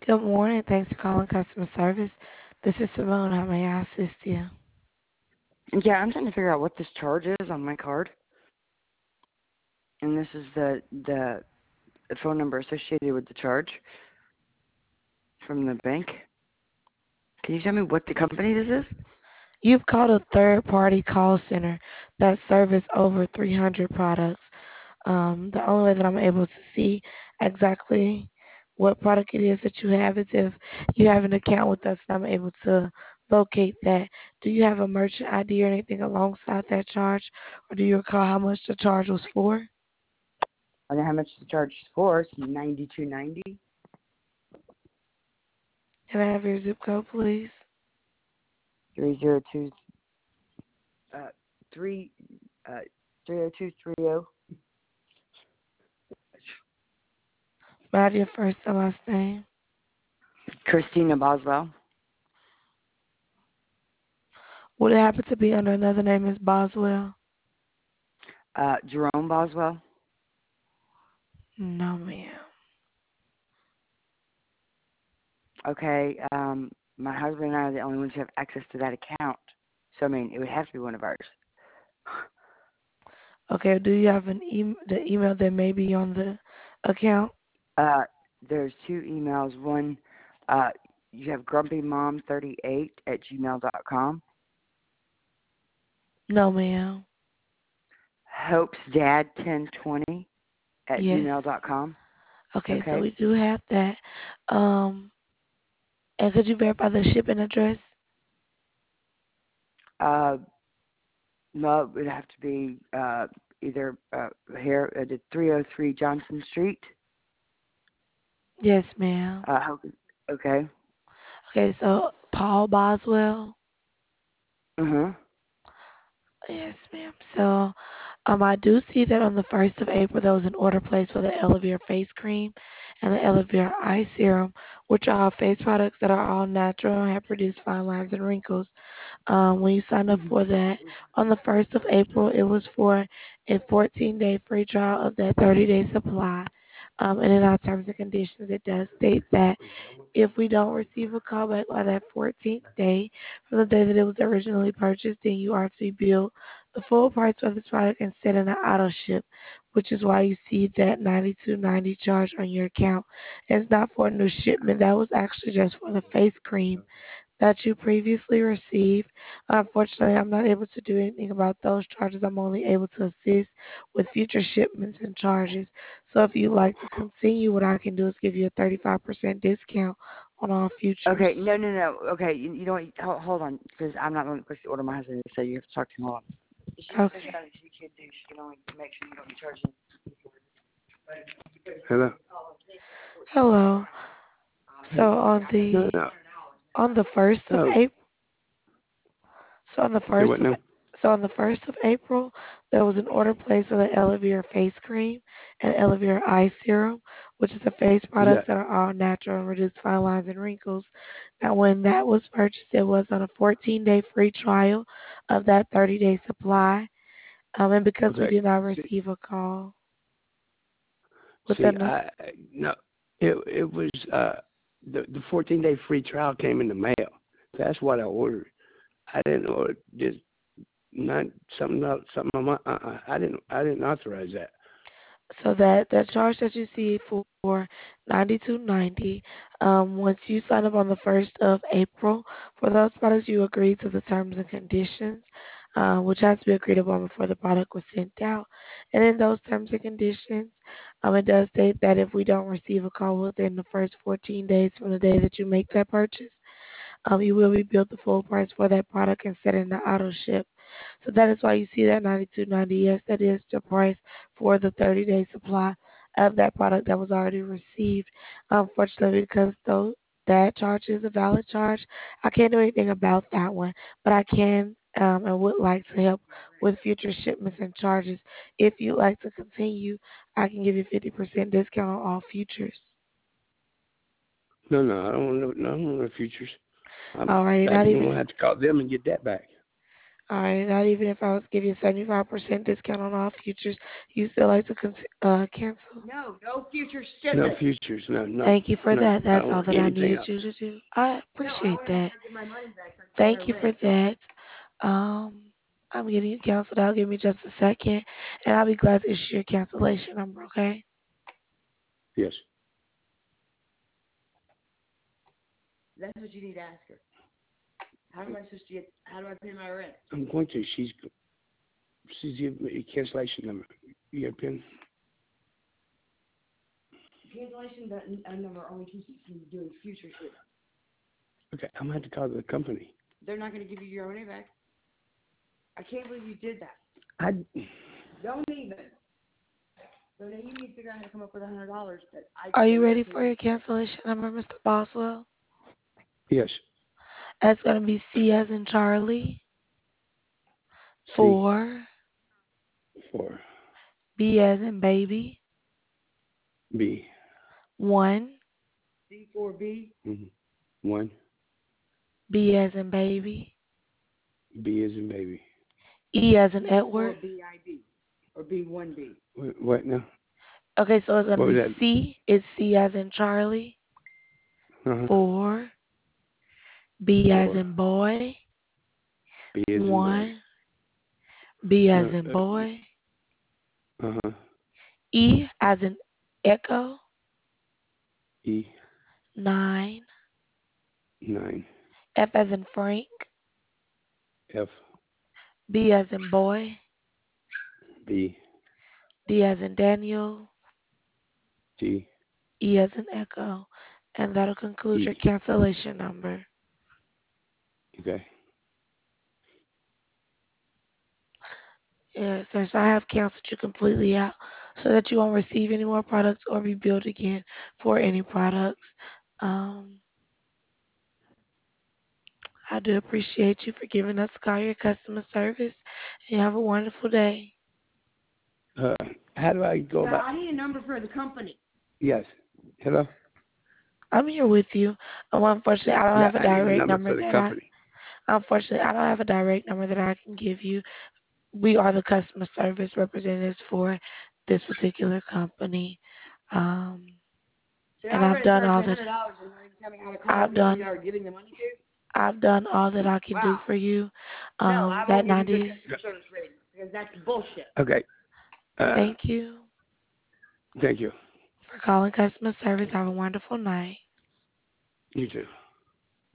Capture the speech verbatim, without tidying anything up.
Good morning. Thanks for calling customer service. This is Simone. How may I assist you? Yeah, I'm trying to figure out what this charge is on my card, and this is the the, the phone number associated with the charge from the bank. Can you tell me what the company this is? You've called a third-party call center that service over three hundred products. Um, the only way that I'm able to see exactly what product it is that you have is if you have an account with us and I'm able to locate that. Do you have a merchant I D or anything alongside that charge, or do you recall how much the charge was for? I know how much the charge is for. It's ninety-two ninety. Can I have your zip code, please? Three zero two uh three uh three zero two three zero. May I have your first and last name? Christina Boswell. Would it happen to be under another name as Boswell? Uh, Jerome Boswell. No, ma'am. Okay. Um, my husband and I are the only ones who have access to that account. So I mean, it would have to be one of ours. Okay, do you have an e- the email that may be on the account? Uh, there's two emails. One, uh, you have grumpy mom thirty-eight at gmail dot com. No, ma'am. Hope's dad ten twenty at Yes. gmail dot com. Okay, so Okay. we do have that. Um, and could you verify the shipping address? Uh, no, it would have to be uh, either uh, here at the three oh three Johnson Street. Yes, ma'am. Uh, Hope. Okay. Okay, so Paul Boswell. Uh huh. Yes, ma'am. So, um, I do see that on the first of April there was an order placed for the Elevere face cream and the Elevere eye serum, which are face products that are all natural and have produced fine lines and wrinkles. Um, when you sign up for that on the first of April, it was for a fourteen day free trial of that thirty day supply. Um, and in our terms and conditions, it does state that if we don't receive a callback by that fourteenth day from the day that it was originally purchased, then you are to be billed the full price for this product instead of an auto ship, which is why you see that ninety-two ninety charge on your account. It's not for a new shipment. That was actually just for the face cream that you previously received. Unfortunately, I'm not able to do anything about those charges. I'm only able to assist with future shipments and charges. So if you'd like to continue, what I can do is give you a thirty-five percent discount on all futures. Okay. No, no, no. Okay. You, you know what? Hold, hold on, because I'm not going to push the order. My husband so you have to talk to him. Hold on. She just said Okay. something she can't do. She can only make sure you don't be charging. Hello? Hello. So on No, the no. on the first of Oh, April, so on the say first what of now? so on the first of April, there was an order placed for the Elevere face cream and Elevere eye serum, which is a face Is products that, that are all natural and reduce fine lines and wrinkles. Now, when that was purchased, it was on a fourteen day free trial of that thirty day supply. Um, and because we okay. did not See, receive a call see, within the I, no, it, it was, uh, the, the fourteen day free trial came in the mail. That's what I ordered. I didn't order just not something else, something on my, uh-uh. I didn't, I didn't authorize that. So that that charge that you see for ninety two ninety, um, once you sign up on the first of April for those products, you agree to the terms and conditions, uh, which has to be agreed upon before the product was sent out. And in those terms and conditions, um, it does state that if we don't receive a call within the first fourteen days from the day that you make that purchase, um, you will be billed the full price for that product instead of the auto ship. So that is why you see that ninety-two ninety. Yes, that is the price for the thirty day supply of that product that was already received. Unfortunately, because though that charge is a valid charge, I can't do anything about that one, but I can um, and would like to help with future shipments and charges. If you'd like to continue, I can give you fifty percent discount on all futures. No, no, I don't want no, no, I don't want no futures. I'm, Alrighty, I'm not even going to have to call them and get that back. All right, not even if I was to give you a seventy-five percent discount on all futures, you still like to con- uh, cancel? No, no future No shipment. futures. No, no, Thank you for no. that. I That's don't all want that I anything needed else. you to do. I No, I appreciate want to have that. her get my money back. So I told Thank her you for when. So that. Um, I'm getting you canceled out. Give me just a second, and I'll be glad to issue your cancellation number. Okay? Yes. that's what you need to ask her. How am I supposed to get? How do I pay my rent? I'm going to. She's she's giving me a cancellation number. You got a pen? Cancellation button uh, number only keeps you from doing future shipment. Okay, I'm gonna have to call the company. They're not going to give you your money back. I can't believe you did that. I Don't even. So now you need to figure out how to come up with a hundred dollars that I Are can you go ready to for your cancellation number, Mister Boswell? yes. That's gonna be C as in Charlie, C four, for B as in baby, B. one, C four B, Mm-hmm. One. B as in baby, B is in baby. E as in C four Edward. B I B, or B one B. What, what now? Okay, so it's gonna What was be that? C. It's C as in Charlie, Uh-huh. four, B as Four. in boy, B is in boy. one, B No. as in Uh, boy, uh-huh. E as in echo, E. nine, Nine. F as in Frank, F. B as in boy, B. D as in Daniel, G. E as in echo, and that'll conclude E. your cancellation number. Okay. Yeah, sir. So I have canceled you completely out so that you won't receive any more products or be billed again for any products. Um, I do appreciate you for giving us a call, your customer service, and you have a wonderful day. Uh, how do I go Yeah, about? I need a number for the company. Yes. Hello. I'm here with you. Um, unfortunately, I don't Yeah, have a I need a direct number number for the that I. company. Unfortunately, I don't have a direct number that I can give you. We are the customer service representatives for this particular company. Um, So and now we're I've going to done charge all you a that. hundred dollars, and you're going to tell me how to call the I've people you done. are giving the money to? I've done all that I can do Wow. for you. No, Um, I that won't give you good ninety. customer service rating because that's bullshit. Okay. Uh, Thank you thank you. for calling customer service. Have a wonderful night. You too.